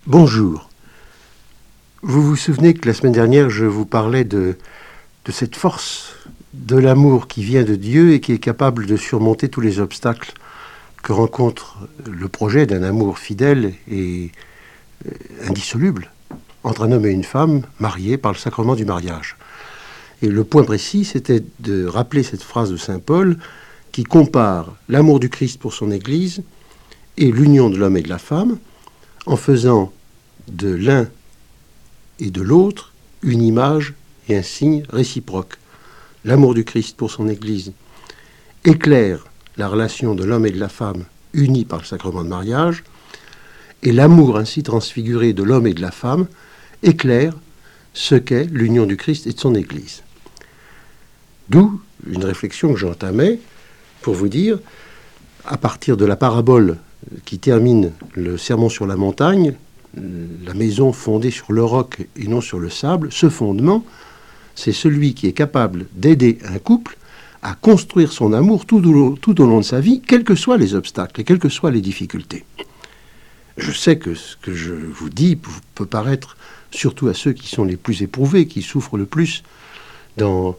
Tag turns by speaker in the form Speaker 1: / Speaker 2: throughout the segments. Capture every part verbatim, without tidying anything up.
Speaker 1: Bonjour. Vous vous souvenez que la semaine dernière, je vous parlais de, de cette force de l'amour qui vient de Dieu et qui est capable de surmonter tous les obstacles que rencontre le projet d'un amour fidèle et indissoluble entre un homme et une femme mariés par le sacrement du mariage. Et le point précis, c'était de rappeler cette phrase de saint Paul qui compare l'amour du Christ pour son Église et l'union de l'homme et de la femme en faisant de l'un et de l'autre une image et un signe réciproque. L'amour du Christ pour son Église éclaire la relation de l'homme et de la femme unis par le sacrement de mariage, et l'amour ainsi transfiguré de l'homme et de la femme éclaire ce qu'est l'union du Christ et de son Église. D'où une réflexion que j'entamais pour vous dire, à partir de la parabole qui termine le sermon sur la montagne, la maison fondée sur le roc et non sur le sable, ce fondement, c'est celui qui est capable d'aider un couple à construire son amour tout au, tout au long de sa vie, quels que soient les obstacles et quelles que soient les difficultés. Je sais que ce que je vous dis peut paraître, surtout à ceux qui sont les plus éprouvés, qui souffrent le plus dans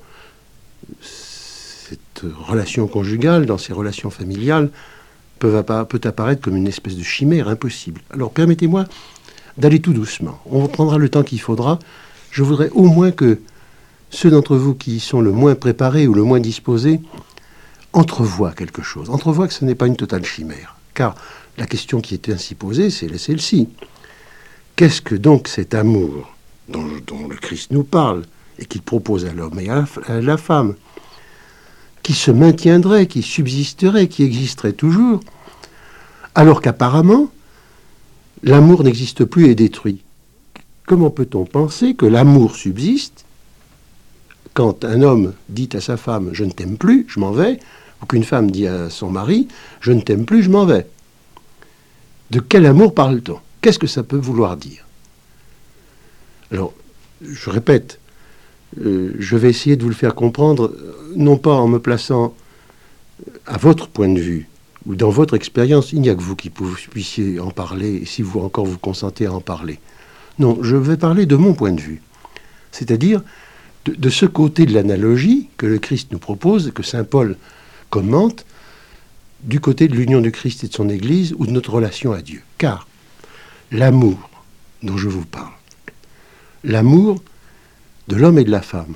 Speaker 1: cette relation conjugale, dans ces relations familiales, peut, peut apparaître comme une espèce de chimère impossible. Alors permettez-moi d'aller tout doucement. On prendra le temps qu'il faudra. Je voudrais au moins que ceux d'entre vous qui sont le moins préparés ou le moins disposés entrevoient quelque chose. Entrevoient que ce n'est pas une totale chimère. Car la question qui est ainsi posée, c'est celle-ci. Qu'est-ce que donc cet amour dont, dont le Christ nous parle et qu'il propose à l'homme et à la, à la femme, qui se maintiendrait, qui subsisterait, qui existerait toujours, alors qu'apparemment, l'amour n'existe plus et est détruit. Comment peut-on penser que l'amour subsiste quand un homme dit à sa femme « je ne t'aime plus, je m'en vais », ou qu'une femme dit à son mari « je ne t'aime plus, je m'en vais ». De quel amour parle-t-on? Qu'est-ce que ça peut vouloir dire? Alors, je répète, euh, je vais essayer de vous le faire comprendre, non pas en me plaçant à votre point de vue, ou dans votre expérience, il n'y a que vous qui puissiez en parler, si vous encore vous consentez à en parler. Non, je vais parler de mon point de vue, c'est-à-dire de, de ce côté de l'analogie que le Christ nous propose, que saint Paul commente, du côté de l'union du Christ et de son Église, ou de notre relation à Dieu. Car l'amour dont je vous parle, l'amour de l'homme et de la femme,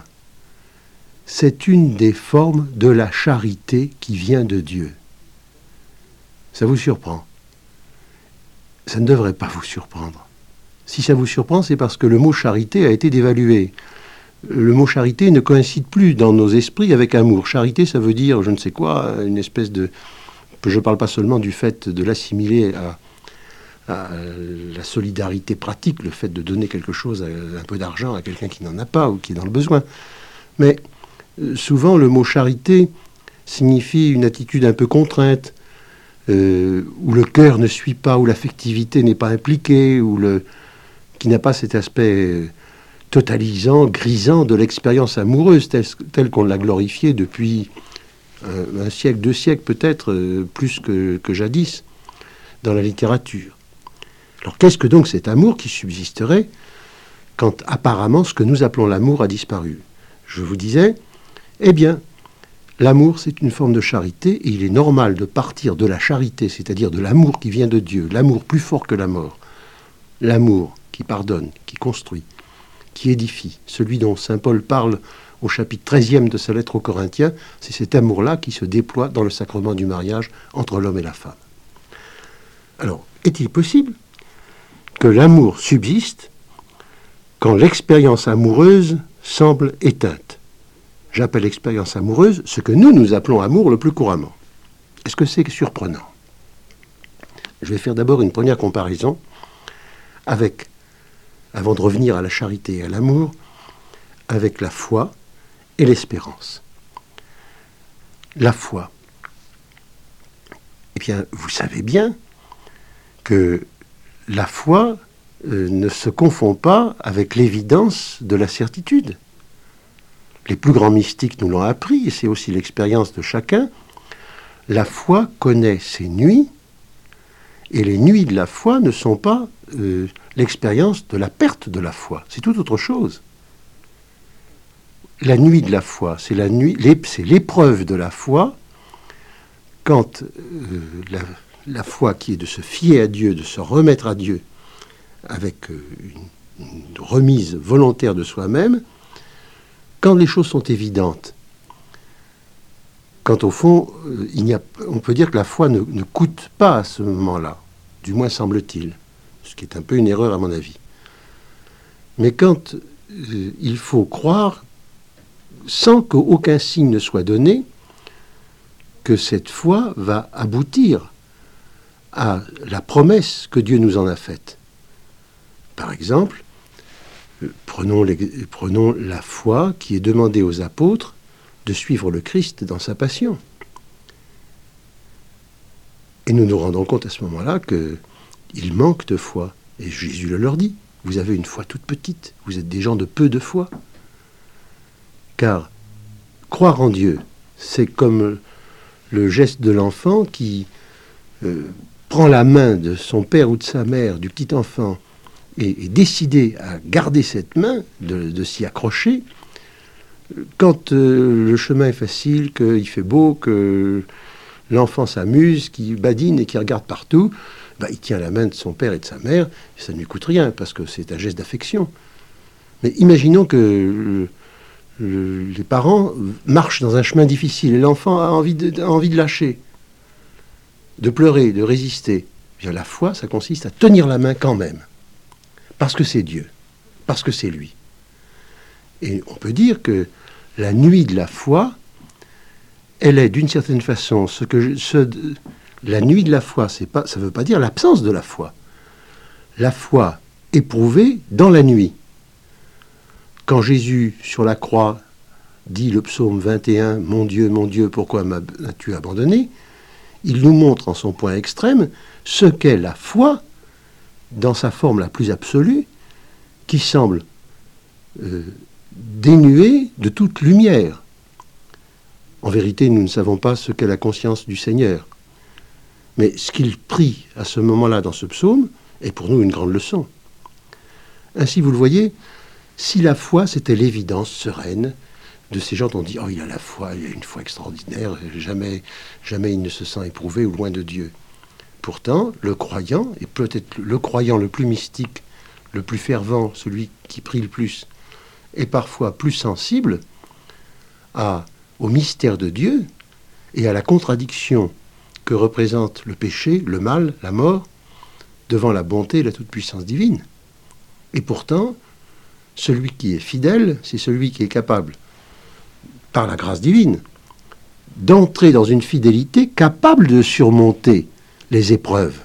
Speaker 1: c'est une des formes de la charité qui vient de Dieu. Ça vous surprend? Ça ne devrait pas vous surprendre. Si ça vous surprend, c'est parce que le mot charité a été dévalué. Le mot charité ne coïncide plus dans nos esprits avec amour. Charité, ça veut dire, je ne sais quoi, une espèce de... Je ne parle pas seulement du fait de l'assimiler à, à la solidarité pratique, le fait de donner quelque chose, un peu d'argent à quelqu'un qui n'en a pas ou qui est dans le besoin. Mais souvent, le mot charité signifie une attitude un peu contrainte, euh, où le cœur ne suit pas, où l'affectivité n'est pas impliquée, où le, qui n'a pas cet aspect totalisant, grisant de l'expérience amoureuse, telle, telle qu'on l'a glorifiée depuis un, un siècle, deux siècles peut-être, euh, plus que, que jadis, dans la littérature. Alors qu'est-ce que donc cet amour qui subsisterait quand apparemment ce que nous appelons l'amour a disparu? Je vous disais, eh bien, l'amour c'est une forme de charité et il est normal de partir de la charité, c'est-à-dire de l'amour qui vient de Dieu, l'amour plus fort que la mort, l'amour qui pardonne, qui construit, qui édifie, celui dont saint Paul parle au chapitre treizième de sa lettre aux Corinthiens, c'est cet amour-là qui se déploie dans le sacrement du mariage entre l'homme et la femme. Alors, est-il possible que l'amour subsiste quand l'expérience amoureuse semble éteinte? J'appelle expérience amoureuse ce que nous, nous appelons amour le plus couramment. Est-ce que c'est surprenant? Je vais faire d'abord une première comparaison avec, avant de revenir à la charité et à l'amour, avec la foi et l'espérance. La foi. Eh bien, vous savez bien que la foi euh, ne se confond pas avec l'évidence de la certitude. Les plus grands mystiques nous l'ont appris, et c'est aussi l'expérience de chacun. La foi connaît ses nuits Et les nuits de la foi ne sont pas euh, l'expérience de la perte de la foi. C'est tout autre chose. La nuit de la foi, c'est la nuit, c'est l'épreuve de la foi quand euh, la, la foi qui est de se fier à Dieu, de se remettre à Dieu avec euh, une, une remise volontaire de soi-même, quand les choses sont évidentes, quand au fond, euh, il n'y a, on peut dire que la foi ne, ne coûte pas à ce moment-là, du moins semble-t-il, ce qui est un peu une erreur à mon avis. Mais quand euh, il faut croire, sans qu'aucun signe ne soit donné, que cette foi va aboutir à la promesse que Dieu nous en a faite. Par exemple, euh, prenons, les, prenons la foi qui est demandée aux apôtres de suivre le Christ dans sa passion. Et nous nous rendons compte à ce moment-là qu'il manque de foi. Et Jésus le leur dit, vous avez une foi toute petite, vous êtes des gens de peu de foi. Car croire en Dieu, c'est comme le geste de l'enfant qui euh, prend la main de son père ou de sa mère, du petit enfant, et est décidé à garder cette main, de, de s'y accrocher. Quand euh, le chemin est facile, qu'il fait beau, que l'enfant s'amuse, qu'il badine et qu'il regarde partout, bah, il tient la main de son père et de sa mère, et ça ne lui coûte rien, parce que c'est un geste d'affection. Mais imaginons que le, le, les parents marchent dans un chemin difficile, et l'enfant a envie de, a envie de lâcher, de pleurer, de résister. Bien, la foi, ça consiste à tenir la main quand même, parce que c'est Dieu, parce que c'est lui. Et on peut dire que la nuit de la foi, elle est d'une certaine façon ce que je, ce, la nuit de la foi, c'est pas, ça ne veut pas dire l'absence de la foi. La foi éprouvée dans la nuit. Quand Jésus, sur la croix, dit le psaume vingt et un, « Mon Dieu, mon Dieu, pourquoi m'as-tu abandonné ?» il nous montre en son point extrême ce qu'est la foi dans sa forme la plus absolue, qui semble euh, dénuée de toute lumière. En vérité, nous ne savons pas ce qu'est la conscience du Seigneur. Mais ce qu'il prie à ce moment-là dans ce psaume est pour nous une grande leçon. Ainsi, vous le voyez, si la foi, c'était l'évidence sereine de ces gens qui ont dit « Oh, il a la foi, il a une foi extraordinaire, jamais, jamais il ne se sent éprouvé ou loin de Dieu. » Pourtant, le croyant, et peut-être le croyant le plus mystique, le plus fervent, celui qui prie le plus, est parfois plus sensible à, au mystère de Dieu et à la contradiction que représente le péché, le mal, la mort, devant la bonté et la toute-puissance divine. Et pourtant, celui qui est fidèle, c'est celui qui est capable, par la grâce divine, d'entrer dans une fidélité capable de surmonter les épreuves.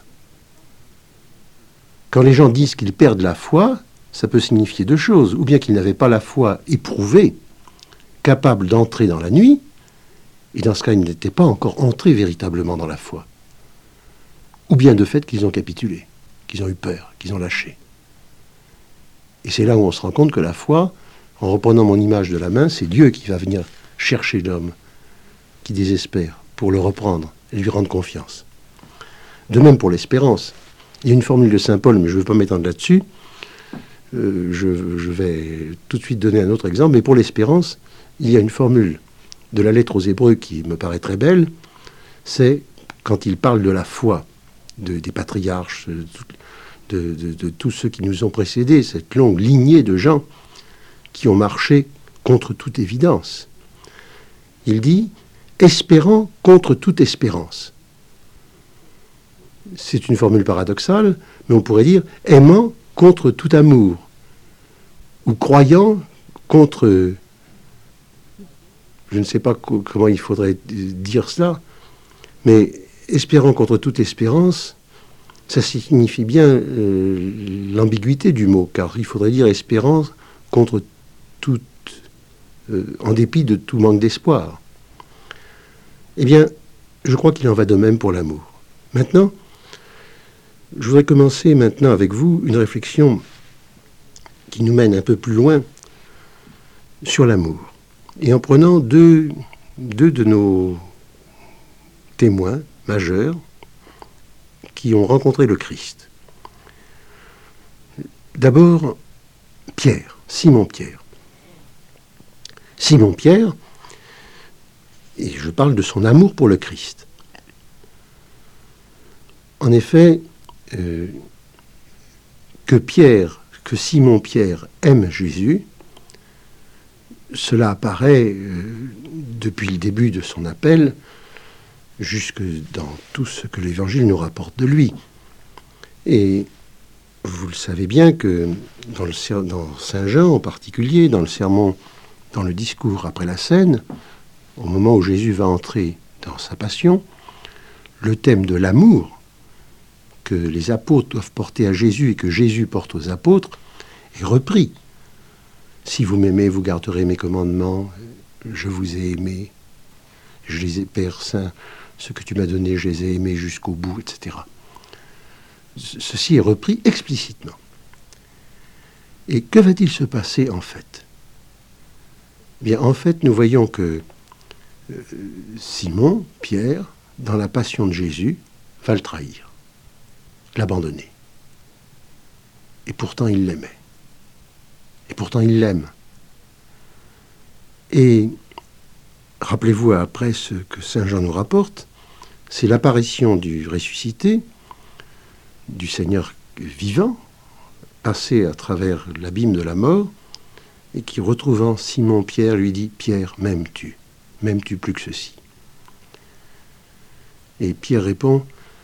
Speaker 1: Quand les gens disent qu'ils perdent la foi, ça peut signifier deux choses. Ou bien qu'ils n'avaient pas la foi éprouvée, capable d'entrer dans la nuit, et dans ce cas, ils n'étaient pas encore entrés véritablement dans la foi. Ou bien de fait qu'ils ont capitulé, qu'ils ont eu peur, qu'ils ont lâché. Et c'est là où on se rend compte que la foi, en reprenant mon image de la main, c'est Dieu qui va venir chercher l'homme qui désespère pour le reprendre et lui rendre confiance. De même pour l'espérance. Il y a une formule de saint Paul, mais je ne veux pas m'étendre là-dessus. Euh, je, je vais tout de suite donner un autre exemple. Mais pour l'espérance, il y a une formule de la lettre aux Hébreux qui me paraît très belle. C'est quand il parle de la foi de, des patriarches, de, de, de, de tous ceux qui nous ont précédés, cette longue lignée de gens qui ont marché contre toute évidence. Il dit « espérant contre toute espérance ». C'est une formule paradoxale, mais on pourrait dire « aimant contre tout amour » ou « croyant contre... » Je ne sais pas co- comment il faudrait dire cela, mais « espérant contre toute espérance », ça signifie bien euh, l'ambiguïté du mot, car il faudrait dire « espérant contre toute... Euh, en dépit de tout manque d'espoir ». Eh bien, je crois qu'il en va de même pour l'amour. Maintenant, je voudrais commencer maintenant avec vous une réflexion qui nous mène un peu plus loin sur l'amour. Et en prenant deux, deux de nos témoins majeurs qui ont rencontré le Christ. D'abord, Pierre, Simon-Pierre. Simon-Pierre, et je parle de son amour pour le Christ. En effet, euh, que Pierre, que Simon-Pierre aime Jésus, cela apparaît euh, depuis le début de son appel, jusque dans tout ce que l'Évangile nous rapporte de lui. Et vous le savez bien que dans, le, dans Saint Jean en particulier, dans le sermon, dans le discours après la scène, au moment où Jésus va entrer dans sa passion, le thème de l'amour que les apôtres doivent porter à Jésus et que Jésus porte aux apôtres est repris. Si vous m'aimez, vous garderez mes commandements, je vous ai aimé, je les ai, Père Saint, ce que tu m'as donné, je les ai aimés jusqu'au bout, et cetera. Ceci est repris explicitement. Et que va-t-il se passer en fait ? Bien, en fait, nous voyons que euh, Simon, Pierre, dans la passion de Jésus, va le trahir, l'abandonner. Et pourtant, il l'aimait. Et pourtant, il l'aime. Et rappelez-vous après ce que Saint Jean nous rapporte, c'est l'apparition du ressuscité, du Seigneur vivant, passé à travers l'abîme de la mort, et qui, retrouvant Simon-Pierre, lui dit « Pierre, m'aimes-tu ? M'aimes-tu plus que ceci ?» Et Pierre répond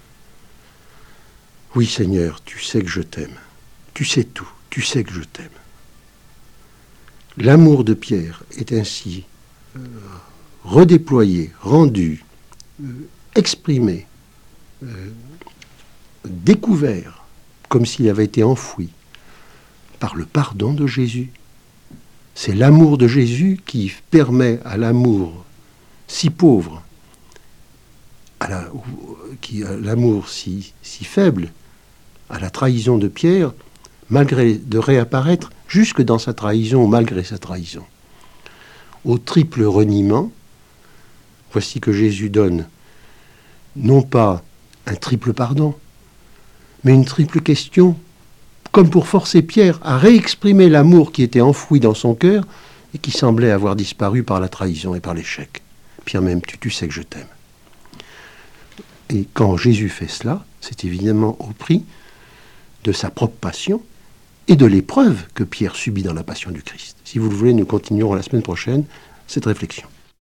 Speaker 1: « Oui, Seigneur, tu sais que je t'aime. Tu sais tout, tu sais que je t'aime. » L'amour de Pierre est ainsi euh, redéployé, rendu, euh, exprimé, euh, découvert, comme s'il avait été enfoui par le pardon de Jésus. C'est l'amour de Jésus qui permet à l'amour si pauvre, à, la, qui, à l'amour si, si faible, à la trahison de Pierre, malgré de réapparaître jusque dans sa trahison, malgré sa trahison. Au triple reniement, voici que Jésus donne non pas un triple pardon, mais une triple question, comme pour forcer Pierre à réexprimer l'amour qui était enfoui dans son cœur et qui semblait avoir disparu par la trahison et par l'échec. Pierre, m'aimes-tu ? Tu sais que je t'aime. Et quand Jésus fait cela, c'est évidemment au prix de sa propre passion et de l'épreuve que Pierre subit dans la passion du Christ. Si vous le voulez, nous continuerons la semaine prochaine cette réflexion.